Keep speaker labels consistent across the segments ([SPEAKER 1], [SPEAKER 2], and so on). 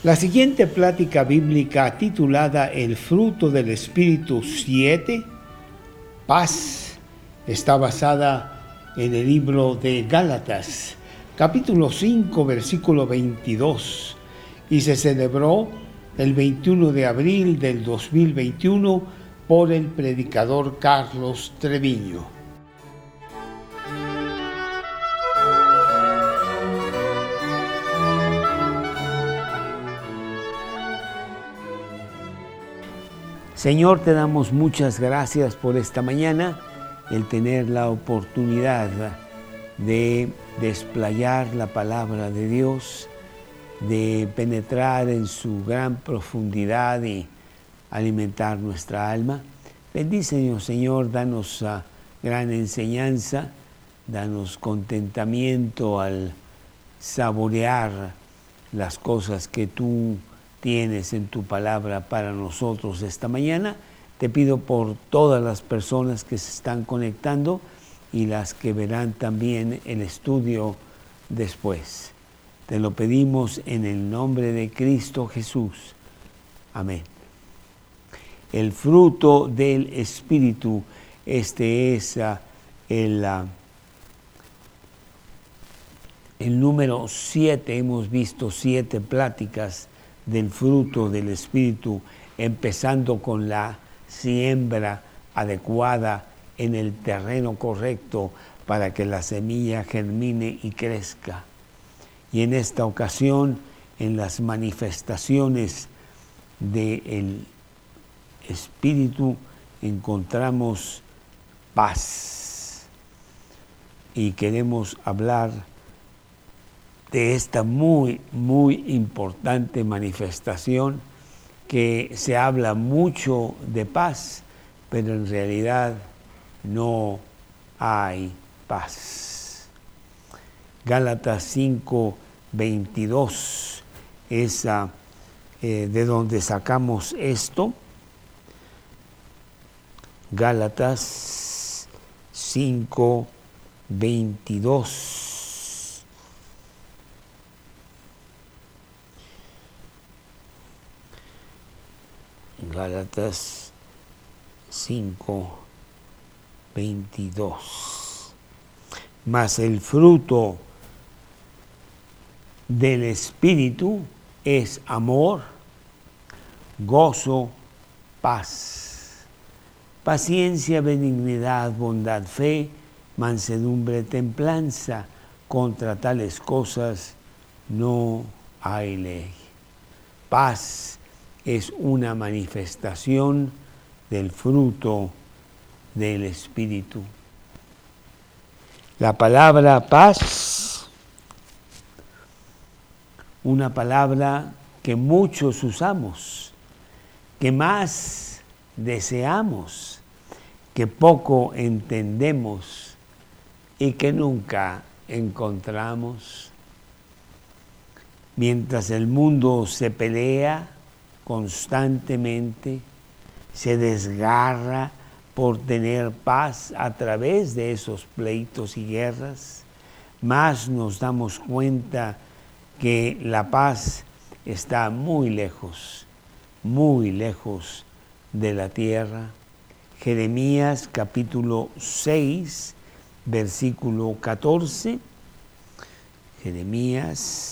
[SPEAKER 1] La siguiente plática bíblica titulada El fruto del Espíritu 7, paz, está basada en el libro de Gálatas, capítulo 5, versículo 22, y se celebró el 21 de abril del 2021 por el predicador Carlos Treviño. Señor, te damos muchas gracias por esta mañana, el tener la oportunidad de desplayar la palabra de Dios, de penetrar en su gran profundidad y alimentar nuestra alma. Bendícenos, Señor, danos gran enseñanza, danos contentamiento al saborear las cosas que tú tienes en tu palabra para nosotros esta mañana. Te pido por todas las personas que se están conectando y las que verán también el estudio después. Te lo pedimos en el nombre de Cristo Jesús. Amén. El fruto del Espíritu, este es el número 7. Hemos visto 7 pláticas del fruto del Espíritu, empezando con la siembra adecuada en el terreno correcto para que la semilla germine y crezca. Y en esta ocasión, en las manifestaciones del Espíritu, encontramos paz. Y queremos hablar de esta muy importante manifestación, que se habla mucho de paz, pero en realidad no hay paz. Gálatas 5, 22 es de donde sacamos esto. Gálatas 5, 22. Gálatas 5, 22. Mas el fruto del Espíritu es amor, gozo, paz, paciencia, benignidad, bondad, fe, mansedumbre, templanza. Contra tales cosas no hay ley. Paz es una manifestación del fruto del Espíritu. La palabra paz, una palabra que muchos usamos, que más deseamos, que poco entendemos y que nunca encontramos. Mientras el mundo se pelea constantemente, se desgarra por tener paz a través de esos pleitos y guerras, más nos damos cuenta que la paz está muy lejos de la tierra. Jeremías capítulo 6, versículo 14. Jeremías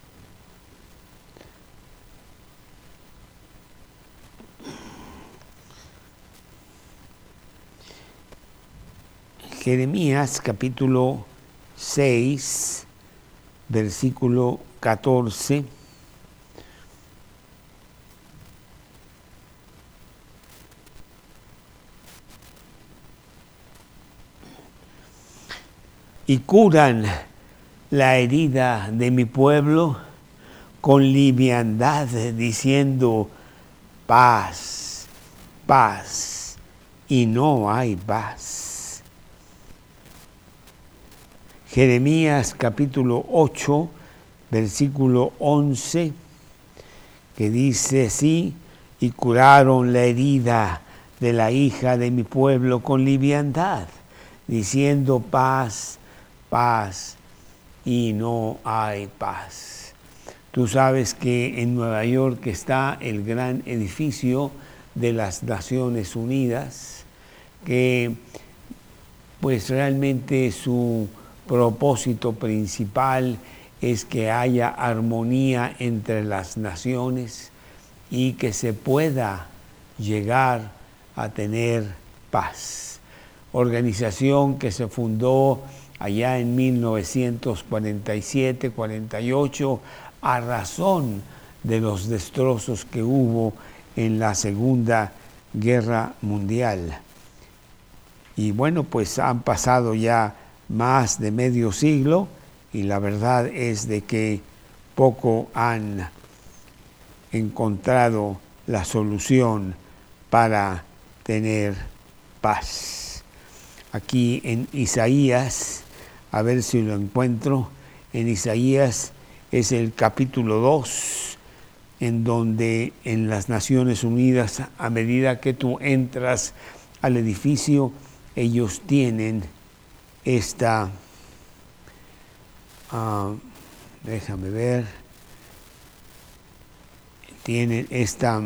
[SPEAKER 1] capítulo 6, versículo 14. Y curan la herida de mi pueblo con liviandad, diciendo paz, paz, y no hay paz. Jeremías capítulo 8, versículo 11, que dice así: y curaron la herida de la hija de mi pueblo con liviandad, diciendo paz, paz, y no hay paz. Tú sabes que en Nueva York está el gran edificio de las Naciones Unidas, que pues realmente su propósito principal es que haya armonía entre las naciones y que se pueda llegar a tener paz. Organización que se fundó allá en 1947-48 a razón de los destrozos que hubo en la Segunda Guerra Mundial. Y bueno, pues han pasado ya más de medio siglo y la verdad es de que poco han encontrado la solución para tener paz. Aquí en Isaías, a ver si lo encuentro, en Isaías es el capítulo 2, en donde en las Naciones Unidas, a medida que tú entras al edificio, ellos tienen esta, déjame ver, tienen esta,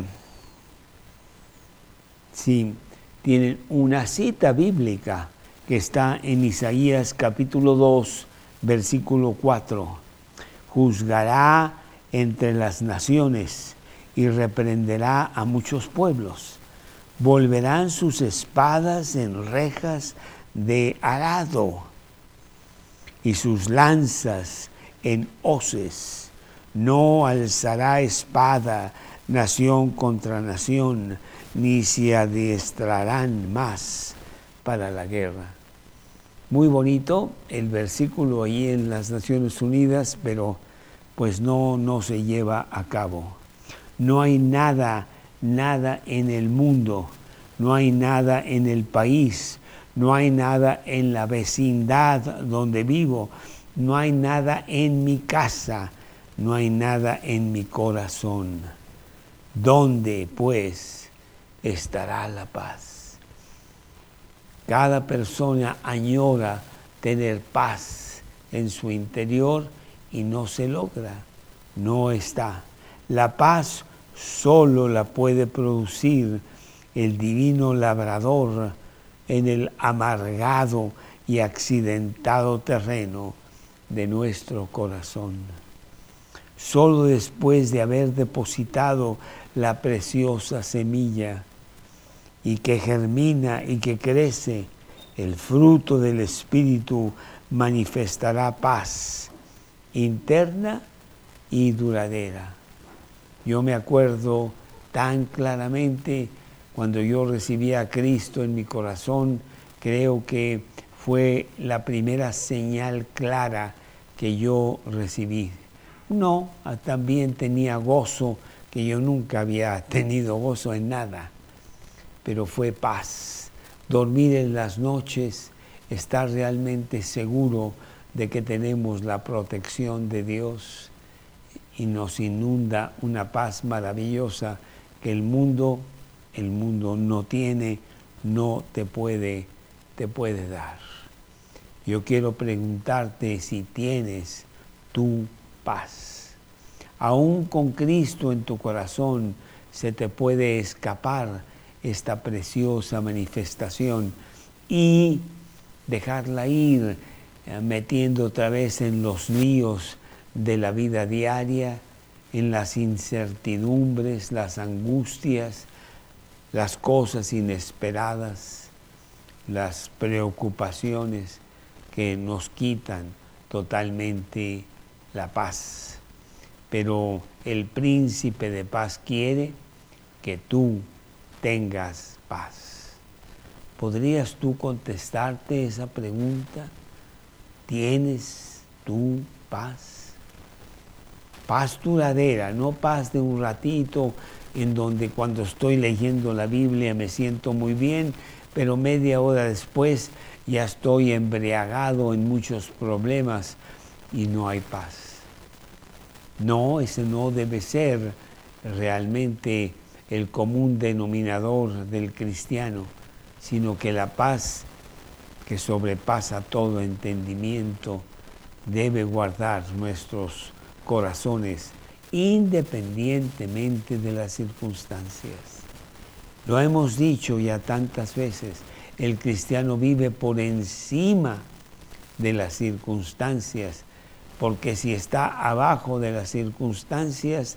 [SPEAKER 1] sí, tienen una cita bíblica que está en Isaías capítulo 2, versículo 4. Juzgará entre las naciones y reprenderá a muchos pueblos. Volverán sus espadas en rejas de arado y sus lanzas en hoces. No alzará espada nación contra nación, ni se adiestrarán más para la guerra. Muy bonito el versículo ahí en las Naciones Unidas, pero pues no se lleva a cabo. No hay nada en el mundo, no hay nada en el país, no hay nada en la vecindad donde vivo, no hay nada en mi casa, no hay nada en mi corazón. ¿Dónde, pues, estará la paz? Cada persona añora tener paz en su interior y no se logra, no está. La paz solo la puede producir el divino labrador en el amargado y accidentado terreno de nuestro corazón. Solo después de haber depositado la preciosa semilla y que germina y que crece, el fruto del Espíritu manifestará paz interna y duradera. Yo me acuerdo tan claramente cuando yo recibí a Cristo en mi corazón, creo que fue la primera señal clara que yo recibí. No, también tenía gozo, que yo nunca había tenido gozo en nada, pero fue paz. Dormir en las noches, estar realmente seguro de que tenemos la protección de Dios y nos inunda una paz maravillosa que el mundo no tiene, no te puede dar. Yo quiero preguntarte si tienes tu paz. Aún con Cristo en tu corazón se te puede escapar esta preciosa manifestación y dejarla ir, metiendo otra vez en los líos de la vida diaria, en las incertidumbres, las angustias, las cosas inesperadas, las preocupaciones que nos quitan totalmente la paz. Pero el príncipe de paz quiere que tú tengas paz. ¿Podrías tú contestarte esa pregunta? ¿Tienes tú paz? Paz duradera, no paz de un ratito en donde cuando estoy leyendo la Biblia me siento muy bien, pero media hora después ya estoy embriagado en muchos problemas y no hay paz. No, ese no debe ser realmente el común denominador del cristiano, sino que la paz que sobrepasa todo entendimiento debe guardar nuestros corazones independientemente de las circunstancias. Lo hemos dicho ya tantas veces, el cristiano vive por encima de las circunstancias, porque si está abajo de las circunstancias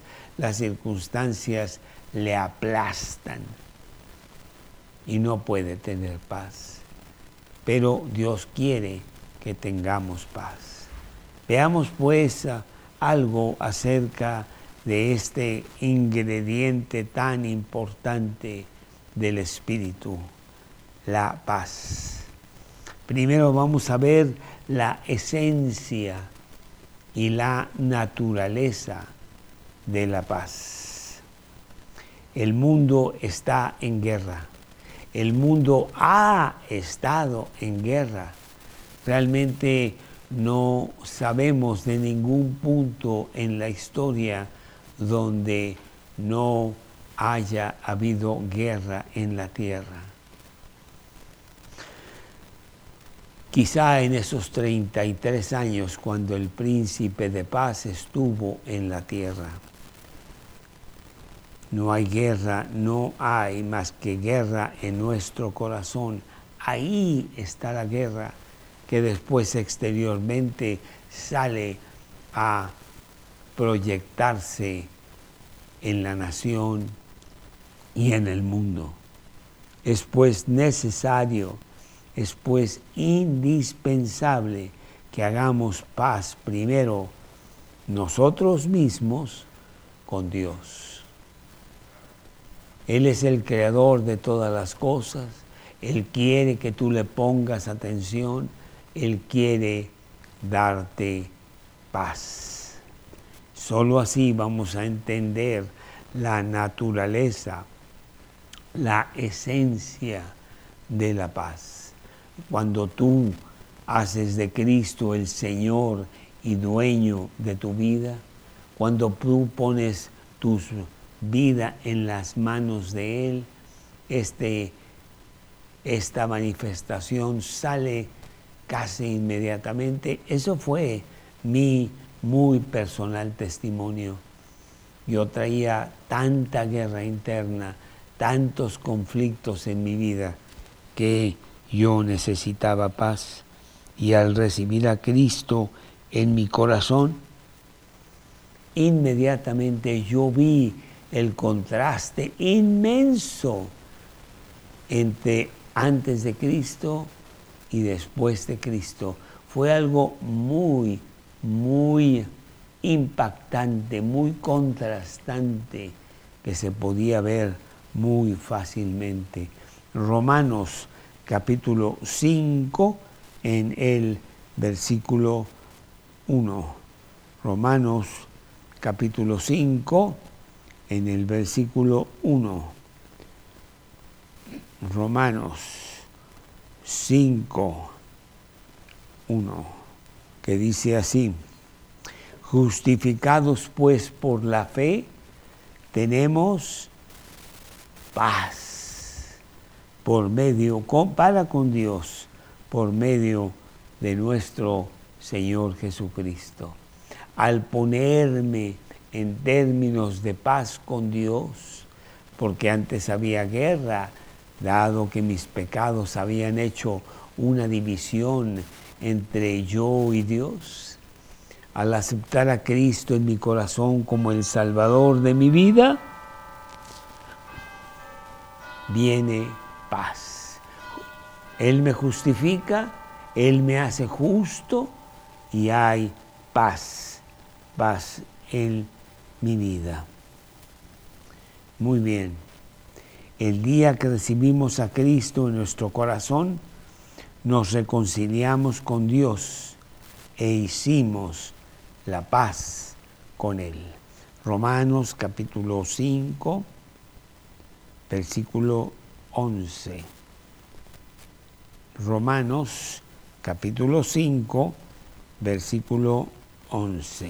[SPEAKER 1] le aplastan y no puede tener paz. Pero Dios quiere que tengamos paz. Veamos pues algo acerca de este ingrediente tan importante del Espíritu, la paz. Primero vamos a ver la esencia y la naturaleza de la paz. El mundo está en guerra. El mundo ha estado en guerra. Realmente no sabemos de ningún punto en la historia donde no haya habido guerra en la tierra. Quizá en esos 33 años, cuando el príncipe de paz estuvo en la tierra. No hay guerra, no hay más que guerra en nuestro corazón. Ahí está la guerra que después exteriormente sale a proyectarse en la nación y en el mundo. Es pues necesario, es pues indispensable que hagamos paz primero nosotros mismos con Dios. Él es el creador de todas las cosas. Él quiere que tú le pongas atención. Él quiere darte paz. Solo así vamos a entender la naturaleza, la esencia de la paz. Cuando tú haces de Cristo el Señor y dueño de tu vida, cuando tú pones tu vida en las manos de Él, esta manifestación sale casi inmediatamente. Eso fue mi muy personal testimonio. Yo traía tanta guerra interna, tantos conflictos en mi vida, que yo necesitaba paz. Y al recibir a Cristo en mi corazón, inmediatamente yo vi el contraste inmenso entre antes de Cristo y después de Cristo. Fue algo muy, muy impactante, muy contrastante, que se podía ver muy fácilmente. Romanos capítulo 5 en el versículo 1. Romanos capítulo 5 en el versículo 1. Romanos 5, 1, que dice así: justificados pues por la fe, tenemos paz para con Dios, por medio de nuestro Señor Jesucristo. Al ponerme en términos de paz con Dios, porque antes había guerra, dado que mis pecados habían hecho una división entre yo y Dios, al aceptar a Cristo en mi corazón como el Salvador de mi vida, viene paz. Él me justifica, Él me hace justo y hay paz en mi vida. Muy bien. El día que recibimos a Cristo en nuestro corazón, nos reconciliamos con Dios e hicimos la paz con Él. Romanos capítulo 5, versículo 11. Romanos capítulo 5, versículo 11.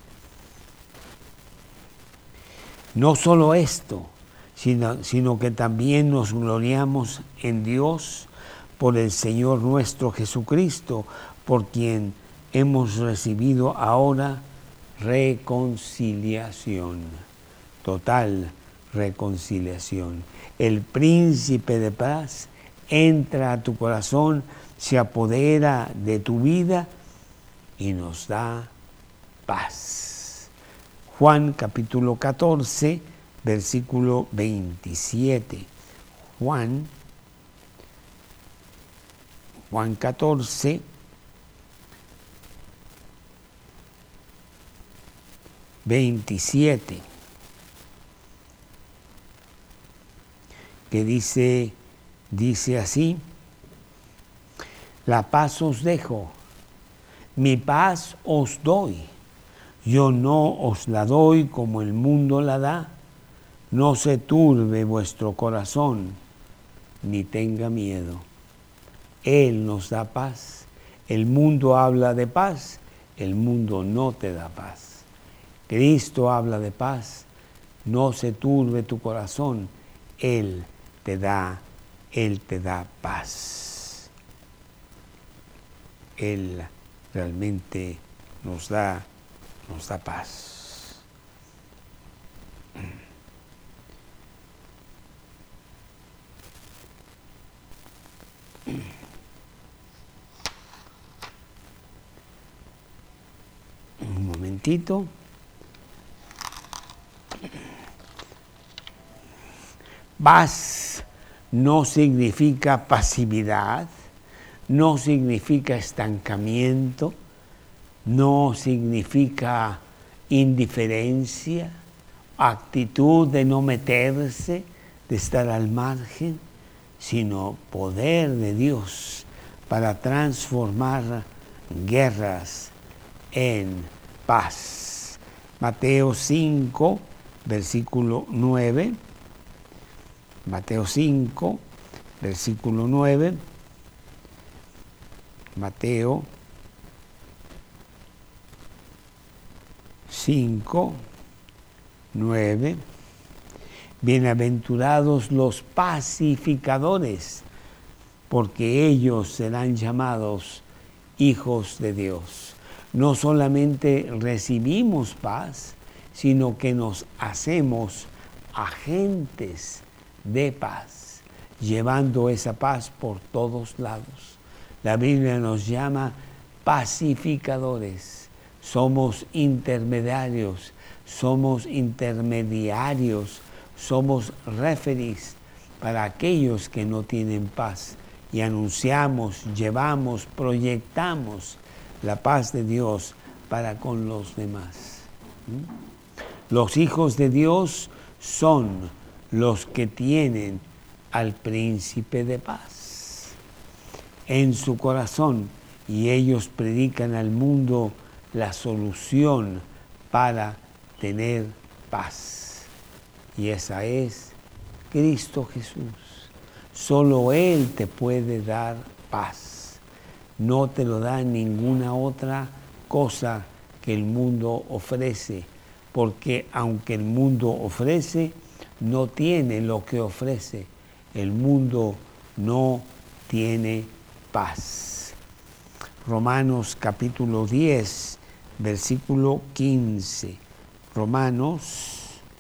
[SPEAKER 1] No solo esto, sino que también nos gloriamos en Dios por el Señor nuestro Jesucristo, por quien hemos recibido ahora reconciliación, total reconciliación. El príncipe de paz entra a tu corazón, se apodera de tu vida y nos da paz. Juan capítulo 14, versículo 27. Juan 14, que dice así: la paz os dejo, mi paz os doy. Yo no os la doy como el mundo la da. No se turbe vuestro corazón, ni tenga miedo. Él nos da paz. El mundo habla de paz, el mundo no te da paz. Cristo habla de paz. No se turbe tu corazón, Él te da paz. Él realmente nos da paz. Un momentito. Paz no significa pasividad, no significa estancamiento, no significa indiferencia, actitud de no meterse, de estar al margen, sino poder de Dios para transformar guerras en paz. Mateo 5, versículo 9. Mateo 5, versículo 9. Mateo 5, 9. Bienaventurados los pacificadores, porque ellos serán llamados hijos de Dios. No solamente recibimos paz, sino que nos hacemos agentes de paz, llevando esa paz por todos lados. La Biblia nos llama pacificadores. Somos intermediarios, somos referees para aquellos que no tienen paz. Y anunciamos, llevamos, proyectamos la paz de Dios para con los demás. Los hijos de Dios son los que tienen al príncipe de paz en su corazón, y ellos predican al mundo la solución para tener paz. Y esa es Cristo Jesús. Solo Él te puede dar paz. No te lo da ninguna otra cosa que el mundo ofrece, porque aunque el mundo ofrece, no tiene lo que ofrece. El mundo no tiene paz. Romanos capítulo 10, versículo 15. Romanos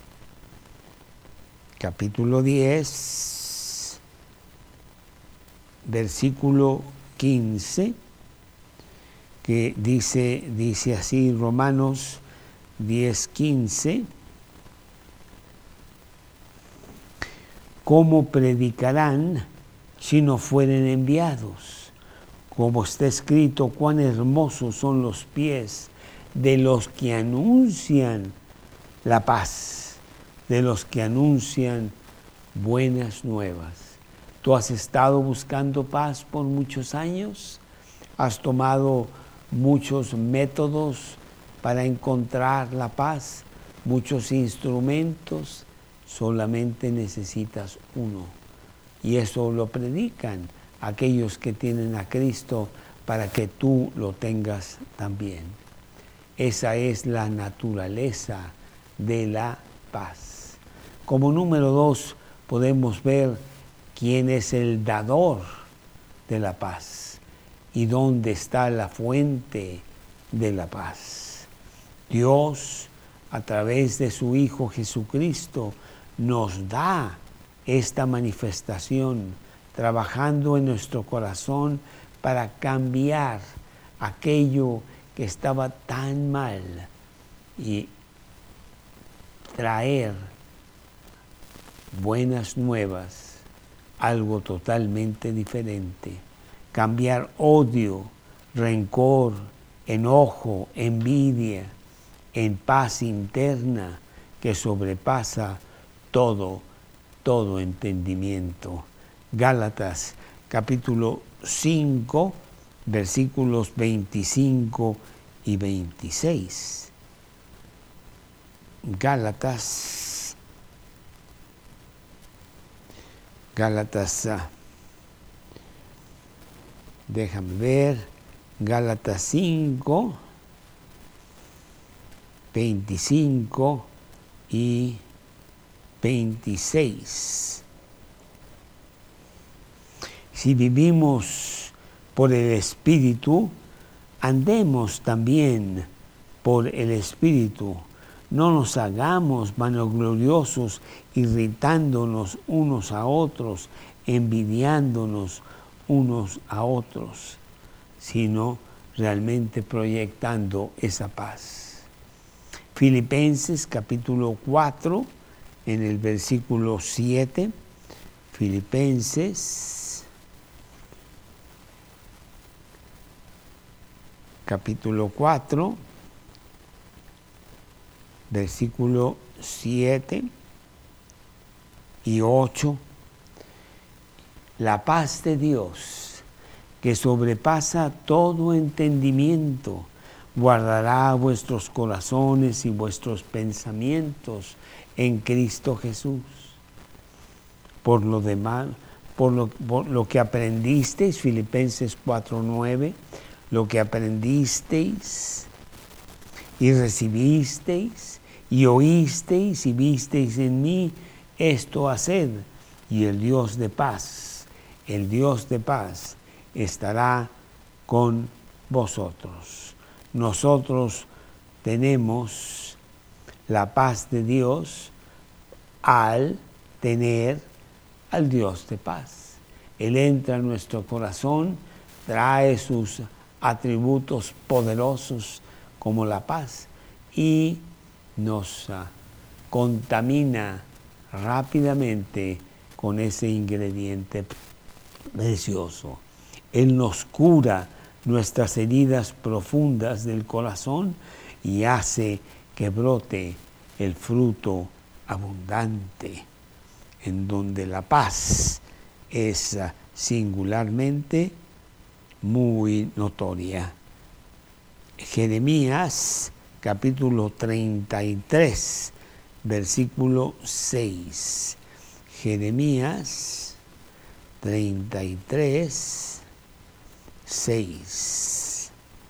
[SPEAKER 1] capítulo 10, versículo 15, que dice así, Romanos 10, 15. ¿Cómo predicarán si no fueren enviados? Como está escrito, cuán hermosos son los pies de los que anuncian la paz, de los que anuncian buenas nuevas. ¿Tú has estado buscando paz por muchos años? ¿Has tomado muchos métodos para encontrar la paz? ¿Muchos instrumentos? Solamente necesitas uno. Y eso lo predican aquellos que tienen a Cristo para que tú lo tengas también. Esa es la naturaleza de la paz. Como número 2, podemos ver quién es el dador de la paz y dónde está la fuente de la paz. Dios, a través de su Hijo Jesucristo, nos da esta manifestación, trabajando en nuestro corazón para cambiar aquello que estaba tan mal y traer buenas nuevas, algo totalmente diferente. Cambiar odio, rencor, enojo, envidia, en paz interna que sobrepasa todo entendimiento. Gálatas capítulo 5, versículos 25 y 26. Gálatas, déjame ver, Gálatas 5, 25 y 26. Si vivimos por el Espíritu, andemos también por el Espíritu. No nos hagamos vanagloriosos, irritándonos unos a otros, envidiándonos unos a otros, sino realmente proyectando esa paz. Filipenses capítulo 4, en el versículo 7, Filipenses capítulo 4, versículo 7 y 8. La paz de Dios, que sobrepasa todo entendimiento, guardará vuestros corazones y vuestros pensamientos en Cristo Jesús. Por lo demás, por lo que aprendisteis, Filipenses 4:9, lo que aprendisteis y recibisteis y oísteis y visteis en mí, esto haced, y el Dios de paz estará con vosotros. Nosotros tenemos la paz de Dios al tener al Dios de paz. Él entra en nuestro corazón, trae sus atributos poderosos como la paz y nos contamina rápidamente con ese ingrediente precioso. Él nos cura nuestras heridas profundas del corazón y hace que brote el fruto abundante, en donde la paz es singularmente muy notoria. Jeremías capítulo 33, versículo 6. Jeremías 33, 6.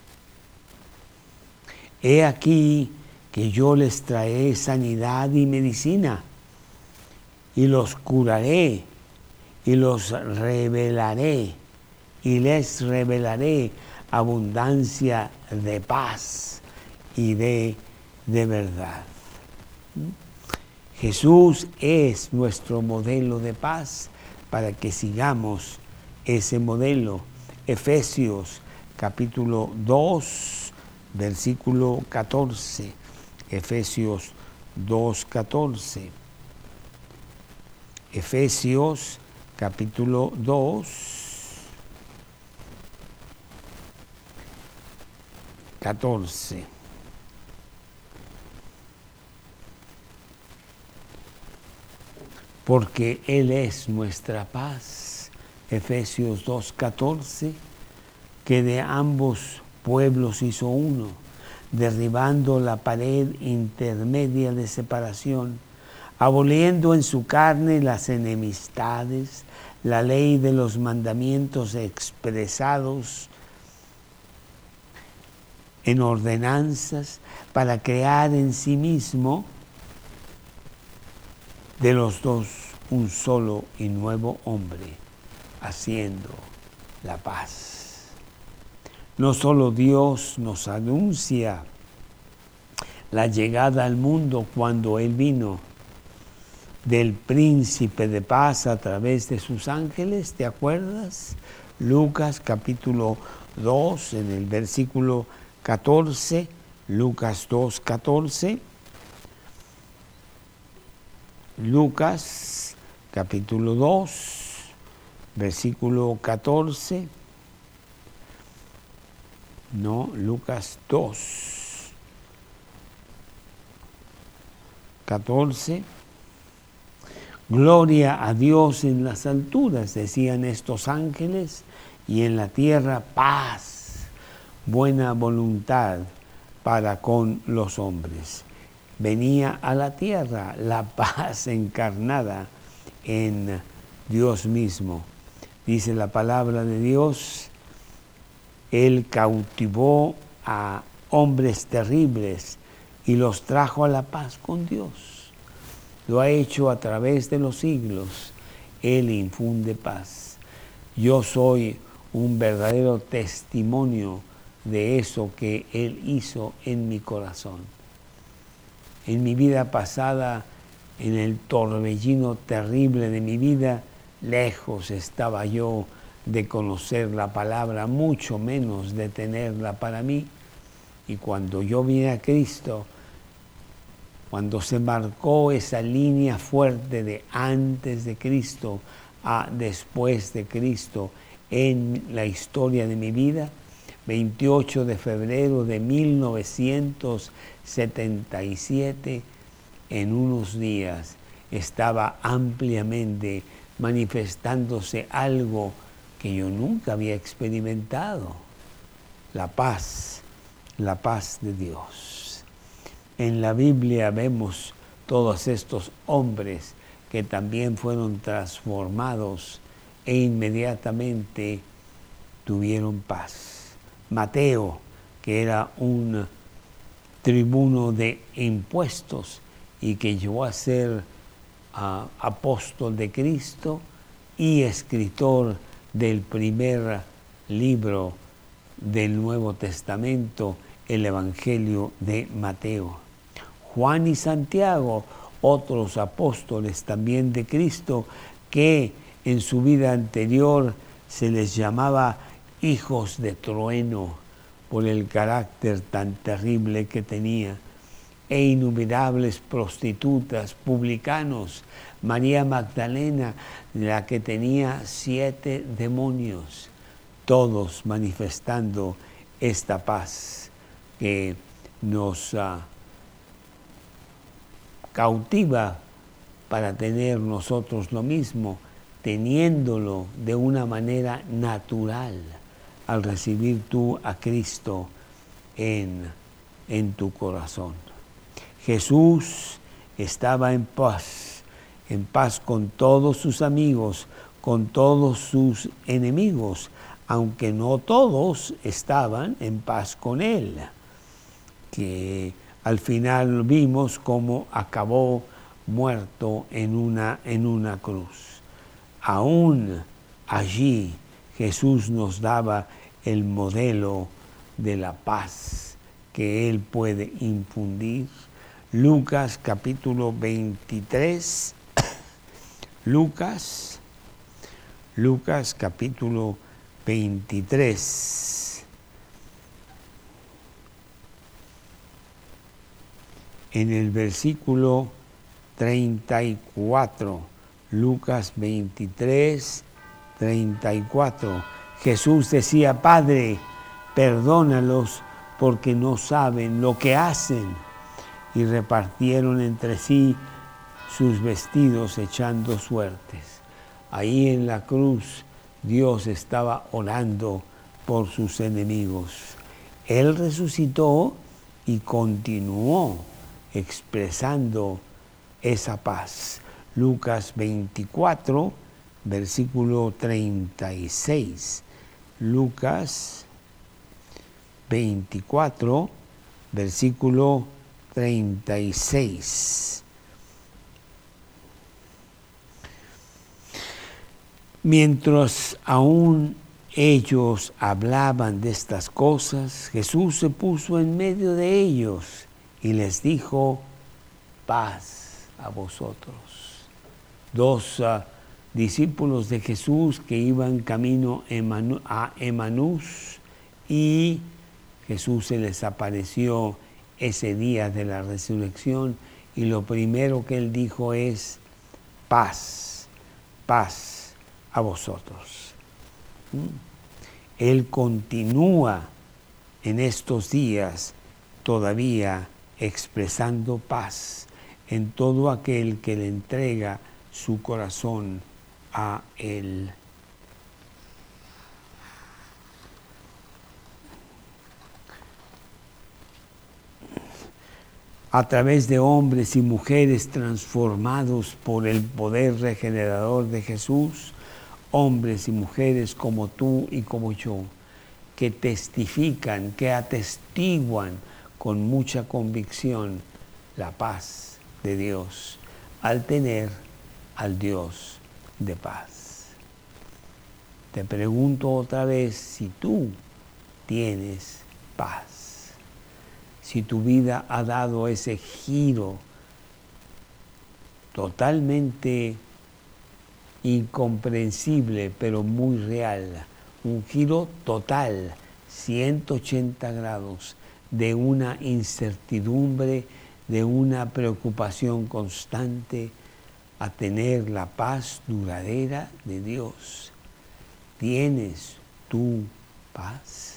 [SPEAKER 1] He aquí que yo les traeré sanidad y medicina, y los curaré, y los revelaré, y les revelaré abundancia de paz y de verdad. Jesús es nuestro modelo de paz para que sigamos ese modelo. Efesios capítulo 2, versículo 14. Efesios 2:14. Efesios capítulo 2, 14. Porque Él es nuestra paz. Efesios 2:14, que de ambos pueblos hizo uno, derribando la pared intermedia de separación, aboliendo en su carne las enemistades, la ley de los mandamientos expresados en ordenanzas, para crear en sí mismo de los dos un solo y nuevo hombre, haciendo la paz. No solo Dios nos anuncia la llegada al mundo cuando Él vino del príncipe de paz a través de sus ángeles, ¿te acuerdas? Lucas capítulo 2, en el versículo 14, Lucas 2, 14. Lucas capítulo 2, versículo 14. No, Lucas 2, 14. Gloria a Dios en las alturas, decían estos ángeles, y en la tierra paz, buena voluntad para con los hombres. Venía a la tierra la paz encarnada en Dios mismo. Dice la palabra de Dios, Él cautivó a hombres terribles y los trajo a la paz con Dios. Lo ha hecho a través de los siglos. Él infunde paz. Yo soy un verdadero testimonio de eso que Él hizo en mi corazón. En mi vida pasada, en el torbellino terrible de mi vida, lejos estaba yo de conocer la palabra, mucho menos de tenerla para mí. Y cuando yo vine a Cristo, cuando se marcó esa línea fuerte de antes de Cristo a después de Cristo en la historia de mi vida, 28 de febrero de 1977, en unos días estaba ampliamente manifestándose algo que yo nunca había experimentado, la paz de Dios. En la Biblia vemos todos estos hombres que también fueron transformados e inmediatamente tuvieron paz. Mateo, que era un tribuno de impuestos y que llegó a ser apóstol de Cristo y escritor del primer libro del Nuevo Testamento, el Evangelio de Mateo. Juan y Santiago, otros apóstoles también de Cristo, que en su vida anterior se les llamaba hijos de trueno por el carácter tan terrible que tenía, e innumerables prostitutas, publicanos, María Magdalena, la que tenía 7 demonios, todos manifestando esta paz que nos cautiva para tener nosotros lo mismo, teniéndolo de una manera natural al recibir tú a Cristo en tu corazón. Jesús estaba en paz con todos sus amigos, con todos sus enemigos, aunque no todos estaban en paz con Él, que al final vimos cómo acabó muerto en una cruz. Aún allí Jesús nos daba el modelo de la paz que Él puede infundir. Lucas capítulo 23, Lucas capítulo 23. En el versículo 34, Lucas 23, 34, Jesús decía: Padre, perdónalos porque no saben lo que hacen. Y repartieron entre sí sus vestidos echando suertes. Ahí en la cruz Dios estaba orando por sus enemigos. Él resucitó y continuó expresando esa paz. Lucas 24, versículo 36. Lucas 24, versículo 36. Mientras aún ellos hablaban de estas cosas, Jesús se puso en medio de ellos y les dijo: paz a vosotros. Dos discípulos de Jesús que iban camino a Emanús, y Jesús se les apareció ese día de la resurrección, y lo primero que él dijo es: paz, paz a vosotros. Él continúa en estos días todavía expresando paz en todo aquel que le entrega su corazón a Él. A través de hombres y mujeres transformados por el poder regenerador de Jesús, hombres y mujeres como tú y como yo, que testifican, que atestiguan con mucha convicción la paz de Dios, al tener al Dios de paz. Te pregunto otra vez si tú tienes paz, si tu vida ha dado ese giro totalmente incomprensible, pero muy real, un giro total, 180 grados, de una incertidumbre, de una preocupación constante, a tener la paz duradera de Dios. ¿Tienes tu paz?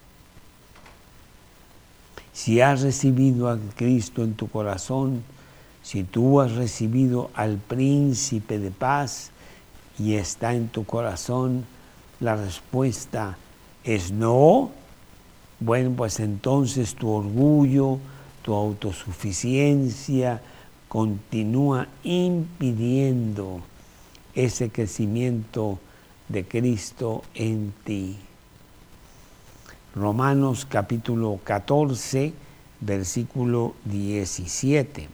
[SPEAKER 1] Si has recibido a Cristo en tu corazón, si tú has recibido al Príncipe de Paz y está en tu corazón, la respuesta es no. Bueno, pues entonces tu orgullo, tu autosuficiencia continúa impidiendo ese crecimiento de Cristo en ti. Romanos capítulo 14, versículo 17.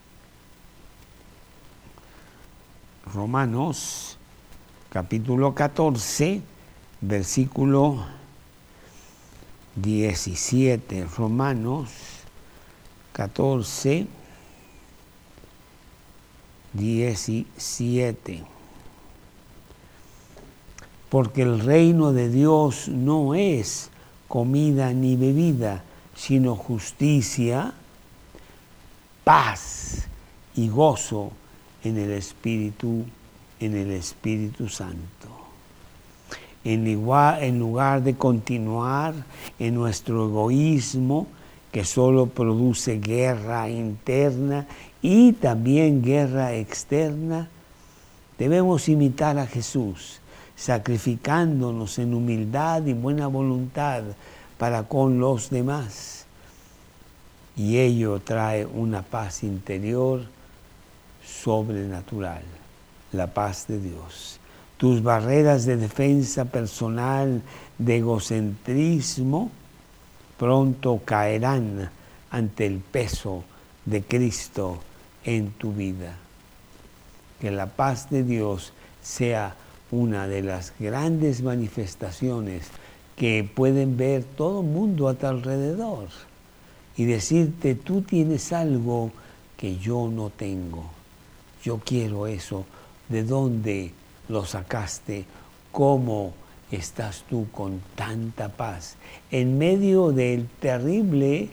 [SPEAKER 1] Romanos capítulo 14, versículo 17. Romanos 14, 17. Porque el reino de Dios no es comida ni bebida, sino justicia, paz y gozo en el Espíritu Santo. En lugar de continuar en nuestro egoísmo, que solo produce guerra interna y también guerra externa, debemos imitar a Jesús, sacrificándonos en humildad y buena voluntad para con los demás. Y ello trae una paz interior sobrenatural, la paz de Dios. Tus barreras de defensa personal, de egocentrismo, pronto caerán ante el peso de Cristo en tu vida. Que la paz de Dios sea una de las grandes manifestaciones que pueden ver todo el mundo a tu alrededor y decirte: tú tienes algo que yo no tengo. Yo quiero eso. ¿De dónde lo sacaste? ¿Cómo estás tú con tanta paz en medio del terrible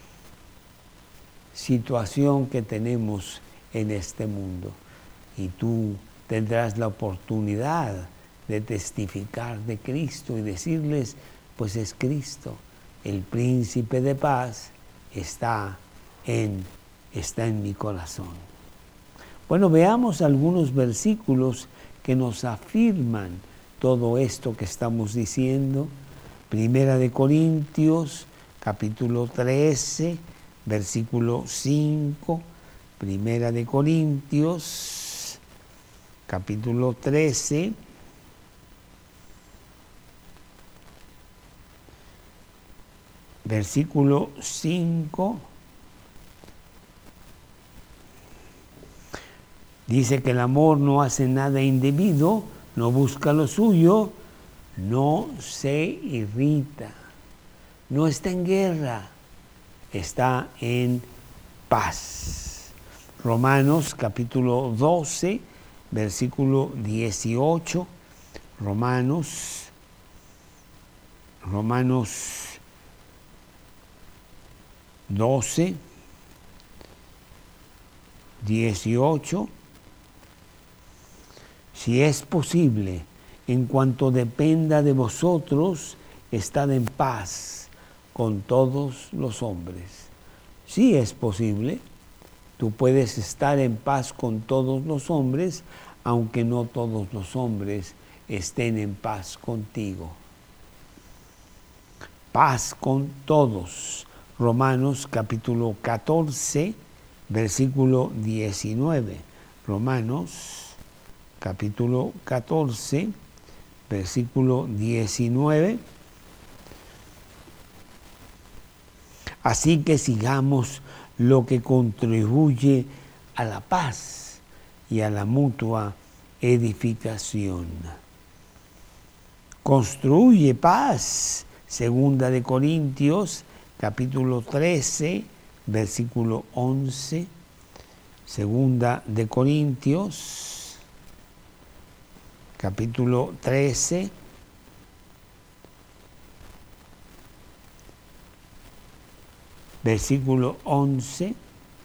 [SPEAKER 1] situación que tenemos en este mundo? Y tú tendrás la oportunidad de testificar de Cristo y decirles: pues es Cristo, el Príncipe de Paz, está en mi corazón. Bueno, veamos algunos versículos que nos afirman todo esto que estamos diciendo. Primera de Corintios, capítulo 13, versículo 5. Primera de Corintios, capítulo 13, versículo 5. Dice que el amor no hace nada indebido, no busca lo suyo, no se irrita, no está en guerra, está en paz. Romanos capítulo 12, versículo 18. Romanos 12, 18. Si es posible, en cuanto dependa de vosotros, estad en paz con todos los hombres. Si es posible, tú puedes estar en paz con todos los hombres, aunque no todos los hombres estén en paz contigo. Paz con todos. Romanos capítulo 14, versículo 19. Romanos capítulo 14, versículo 19. Así que sigamos lo que contribuye a la paz y a la mutua edificación. Construye paz. Segunda de Corintios, capítulo 13, versículo 11. Segunda de Corintios, capítulo 13, versículo 11.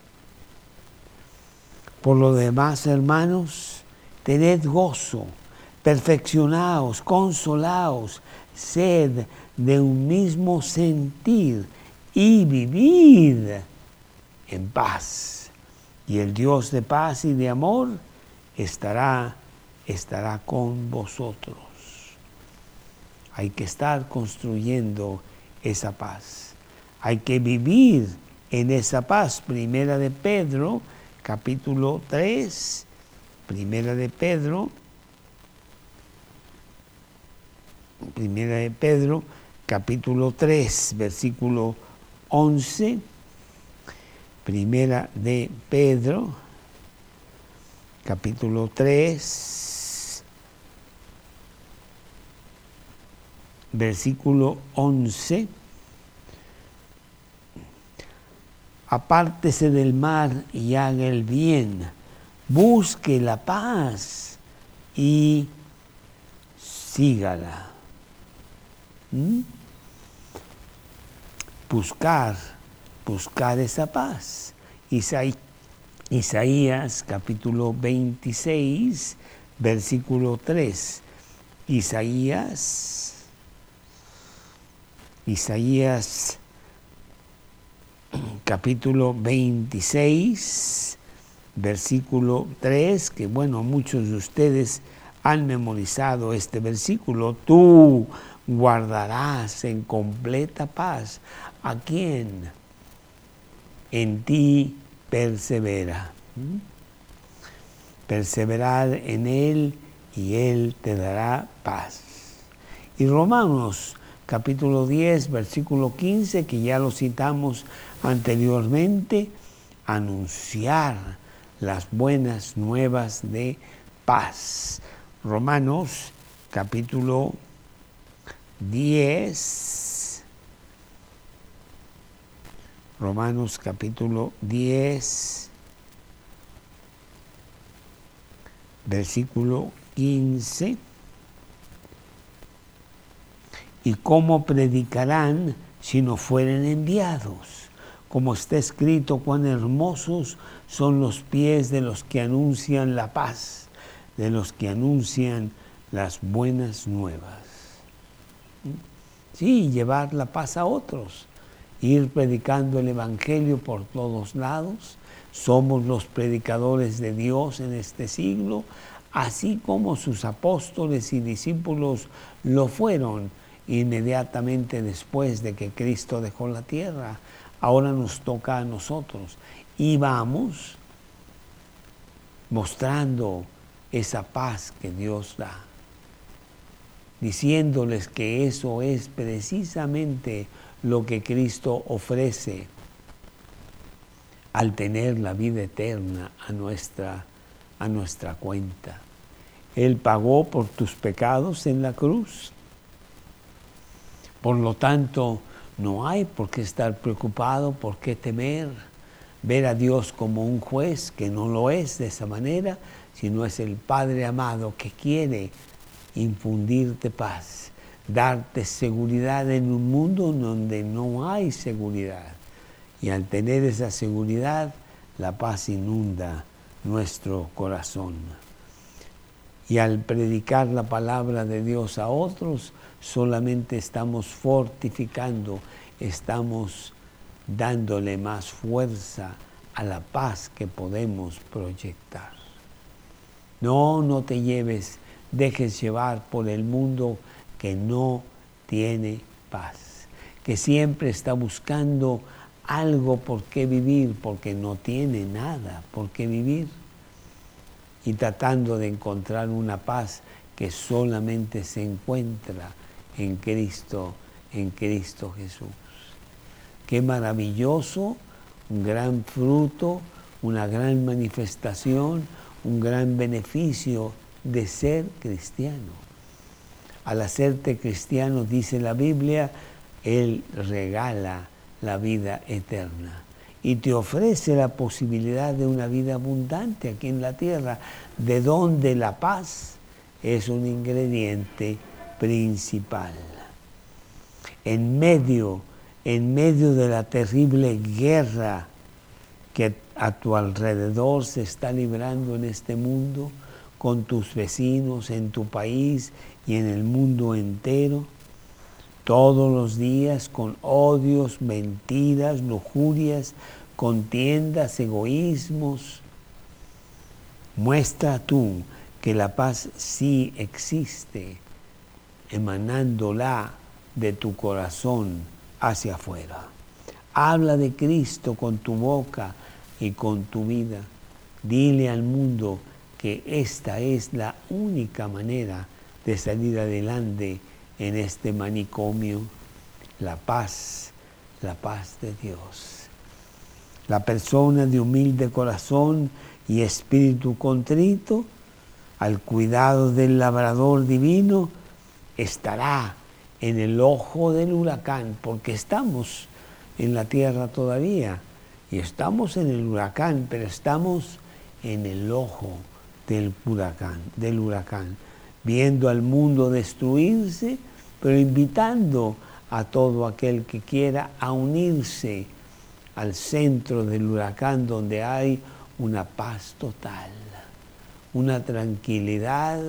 [SPEAKER 1] Por lo demás, hermanos, tened gozo, perfeccionaos, consolaos, sed de un mismo sentir y vivid en paz. Y el Dios de paz y de amor estará con vosotros. Hay que estar construyendo esa paz. Hay que vivir en esa paz. Primera de Pedro, capítulo 3. Primera de Pedro, capítulo 3, versículo 11. Primera de Pedro, capítulo 3, versículo 11. Apártese del mal y haga el bien, busque la paz y sígala. Buscar esa paz. Isaías capítulo 26, versículo 3. Isaías capítulo 26, versículo 3, que bueno, muchos de ustedes han memorizado este versículo. Tú guardarás en completa paz a quien en ti persevera. Perseverar en Él y Él te dará paz. Y Romanos capítulo 10, versículo 15, que ya lo citamos anteriormente, anunciar las buenas nuevas de paz. Romanos capítulo 10, Romanos capítulo 10, versículo 15. ¿Y cómo predicarán si no fueren enviados? Como está escrito, cuán hermosos son los pies de los que anuncian la paz, de los que anuncian las buenas nuevas. Sí, llevar la paz a otros, ir predicando el Evangelio por todos lados. Somos los predicadores de Dios en este siglo, así como sus apóstoles y discípulos lo fueron inmediatamente después de que Cristo dejó la tierra. Ahora nos toca a nosotros y vamos mostrando esa paz que Dios da, diciéndoles que eso es precisamente lo que Cristo ofrece al tener la vida eterna a nuestra cuenta. Él pagó por tus pecados en la cruz. Por lo tanto, no hay por qué estar preocupado, por qué temer, ver a Dios como un juez, que no lo es de esa manera, sino es el Padre amado que quiere infundirte paz, darte seguridad en un mundo donde no hay seguridad. Y al tener esa seguridad, la paz inunda nuestro corazón. Y al predicar la palabra de Dios a otros, solamente estamos fortificando, estamos dándole más fuerza a la paz que podemos proyectar. No te dejes llevar por el mundo que no tiene paz, que siempre está buscando algo por qué vivir, porque no tiene nada por qué vivir, y tratando de encontrar una paz que solamente se encuentra en Cristo Jesús. Qué maravilloso, un gran fruto, una gran manifestación, un gran beneficio de ser cristiano. Al hacerte cristiano, dice la Biblia, Él regala la vida eterna y te ofrece la posibilidad de una vida abundante aquí en la tierra, de donde la paz es un ingrediente principal. En medio de la terrible guerra que a tu alrededor se está librando en este mundo, con tus vecinos, en tu país y en el mundo entero, todos los días con odios, mentiras, lujurias, contiendas, egoísmos, muestra tú que la paz sí existe, emanándola de tu corazón hacia afuera. Habla de Cristo con tu boca y con tu vida. Dile al mundo que esta es la única manera de salir adelante en este manicomio, la paz de Dios. La persona de humilde corazón y espíritu contrito, al cuidado del labrador divino, estará en el ojo del huracán, porque estamos en la tierra todavía, y estamos en el huracán, pero estamos en el ojo del huracán, viendo al mundo destruirse, pero invitando a todo aquel que quiera a unirse al centro del huracán, donde hay una paz total, una tranquilidad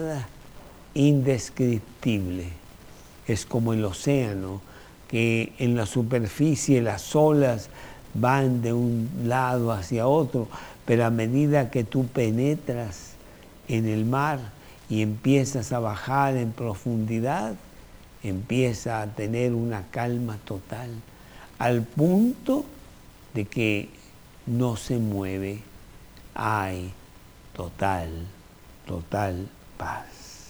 [SPEAKER 1] indescriptible. Es como el océano, que en la superficie las olas van de un lado hacia otro, pero a medida que tú penetras en el mar y empiezas a bajar en profundidad, empieza a tener una calma total, al punto de que no se mueve. Hay total paz.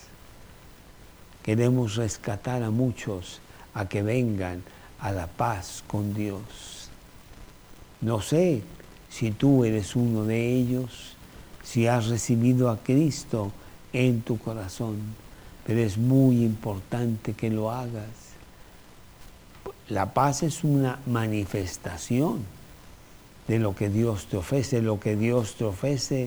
[SPEAKER 1] Queremos rescatar a muchos a que vengan a la paz con Dios. No sé si tú eres uno de ellos, si has recibido a Cristo en tu corazón, pero es muy importante que lo hagas. La paz es una manifestación de lo que Dios te ofrece. Lo que Dios te ofrece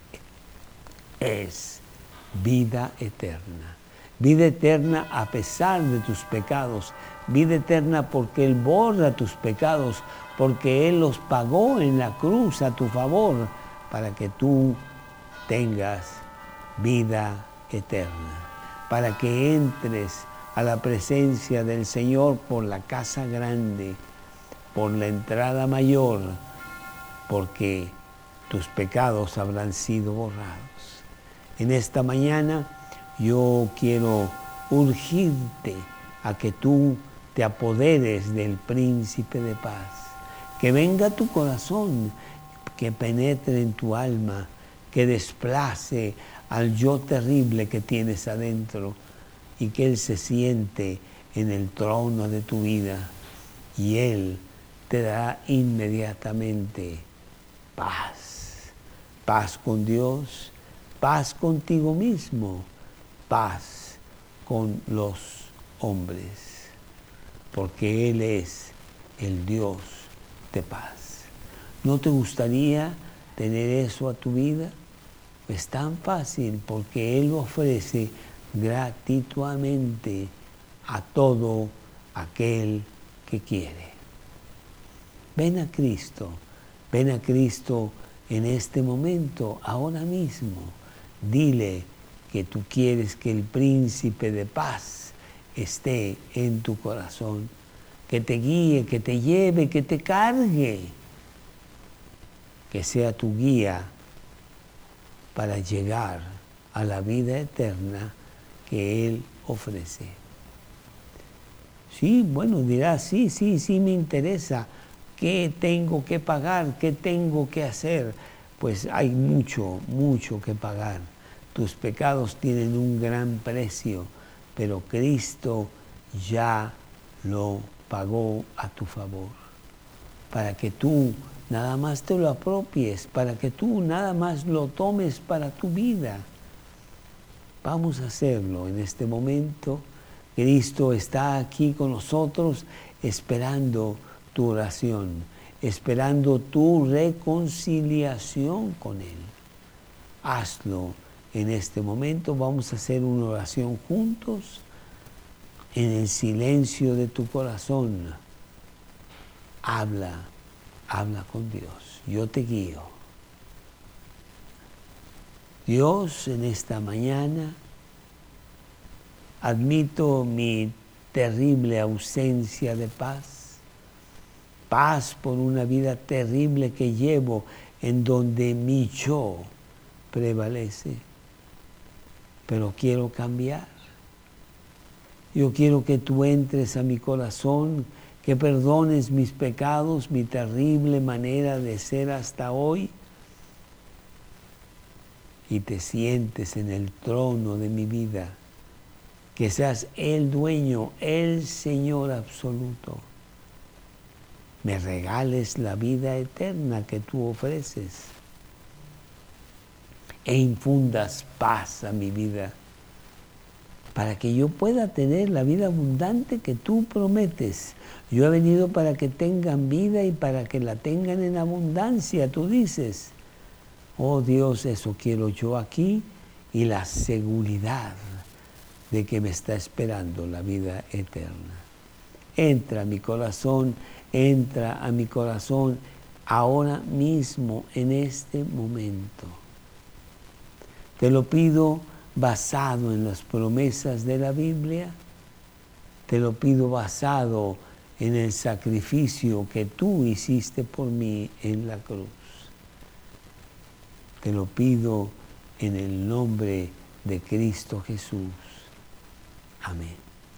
[SPEAKER 1] es vida eterna. Vida eterna a pesar de tus pecados. Vida eterna porque Él borra tus pecados, porque Él los pagó en la cruz a tu favor, para que tú tengas vida eterna, para que entres a la presencia del Señor por la casa grande, por la entrada mayor, porque tus pecados habrán sido borrados. En esta mañana yo quiero urgirte a que tú te apoderes del príncipe de paz, que venga a tu corazón, que penetre en tu alma, que desplace al yo terrible que tienes adentro y que Él se siente en el trono de tu vida y Él te dará inmediatamente paz. Paz con Dios, paz contigo mismo, paz con los hombres, porque Él es el Dios de paz. ¿No te gustaría tener eso a tu vida? Es tan fácil porque Él lo ofrece gratuitamente a todo aquel que quiere. Ven a Cristo en este momento, ahora mismo. Dile que tú quieres que el príncipe de paz esté en tu corazón, que te guíe, que te lleve, que te cargue, que sea tu guía para llegar a la vida eterna que Él ofrece. Sí, bueno, dirás, sí, me interesa. ¿Qué tengo que pagar? ¿Qué tengo que hacer? Pues hay mucho que pagar. Tus pecados tienen un gran precio, pero Cristo ya lo pagó a tu favor, para que tú nada más te lo apropies, para que tú nada más lo tomes para tu vida. Vamos a hacerlo en este momento. Cristo está aquí con nosotros esperando tu oración, esperando tu reconciliación con Él. Hazlo en este momento. Vamos a hacer una oración juntos en el silencio de tu corazón. Habla con Dios. Yo te guío. Dios, en esta mañana admito mi terrible ausencia de paz. Paz por una vida terrible que llevo en donde mi yo prevalece. Pero quiero cambiar. Yo quiero que tú entres a mi corazón, que perdones mis pecados, mi terrible manera de ser hasta hoy, y te sientes en el trono de mi vida, que seas el dueño, el Señor absoluto. Me regales la vida eterna que tú ofreces e infundas paz a mi vida, para que yo pueda tener la vida abundante que tú prometes. Yo he venido para que tengan vida y para que la tengan en abundancia, tú dices. Oh Dios, eso quiero yo aquí, y la seguridad de que me está esperando la vida eterna. Entra a mi corazón ahora mismo, en este momento. Te lo pido basado en las promesas de la Biblia, te lo pido basado en el sacrificio que tú hiciste por mí en la cruz. Te lo pido en el nombre de Cristo Jesús. Amén.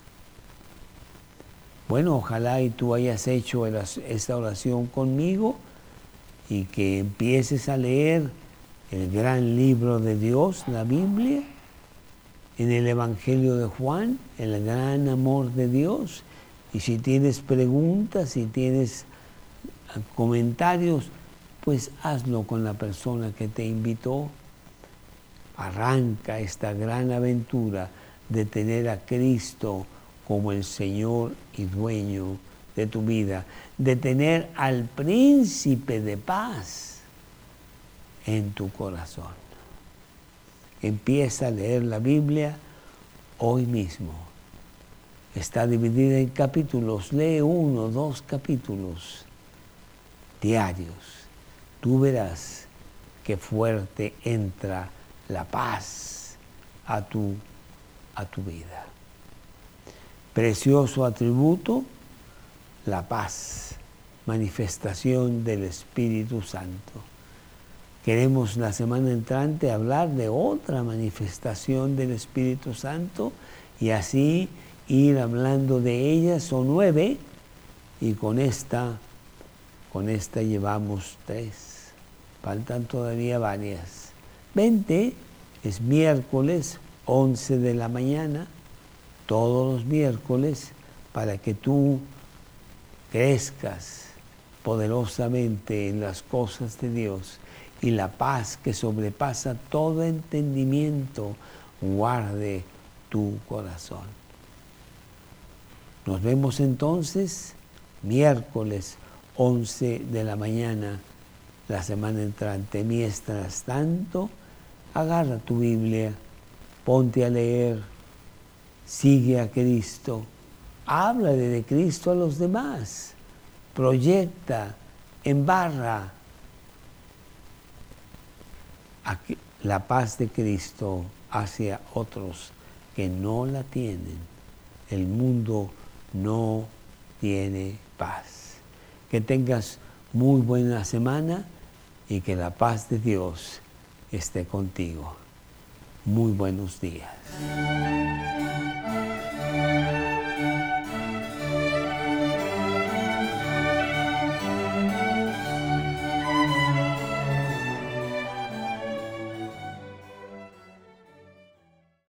[SPEAKER 1] Bueno, ojalá y tú hayas hecho esta oración conmigo y que empieces a leer el gran libro de Dios, la Biblia, en el Evangelio de Juan, el gran amor de Dios. Y si tienes preguntas, si tienes comentarios, pues hazlo con la persona que te invitó. Arranca esta gran aventura de tener a Cristo como el Señor y dueño de tu vida, de tener al príncipe de paz en tu corazón. Empieza a leer la Biblia hoy mismo. Está dividida en capítulos. Lee 1, 2 capítulos diarios. Tú verás qué fuerte entra la paz a tu vida. Precioso atributo, la paz, manifestación del Espíritu Santo. Queremos la semana entrante hablar de otra manifestación del Espíritu Santo y así ir hablando de ellas. Son 9 y con esta llevamos 3. Faltan todavía varias. 20 es miércoles, 11 de la mañana, todos los miércoles, para que tú crezcas poderosamente en las cosas de Dios y la paz que sobrepasa todo entendimiento guarde tu corazón. Nos vemos entonces miércoles 11 de la mañana la semana entrante. Mientras tanto, agarra tu Biblia, ponte a leer, sigue a Cristo, háblale de Cristo a los demás, proyecta, embarra la paz de Cristo hacia otros que no la tienen. El mundo no tiene paz. Que tengas muy buena semana y que la paz de Dios esté contigo. Muy buenos días.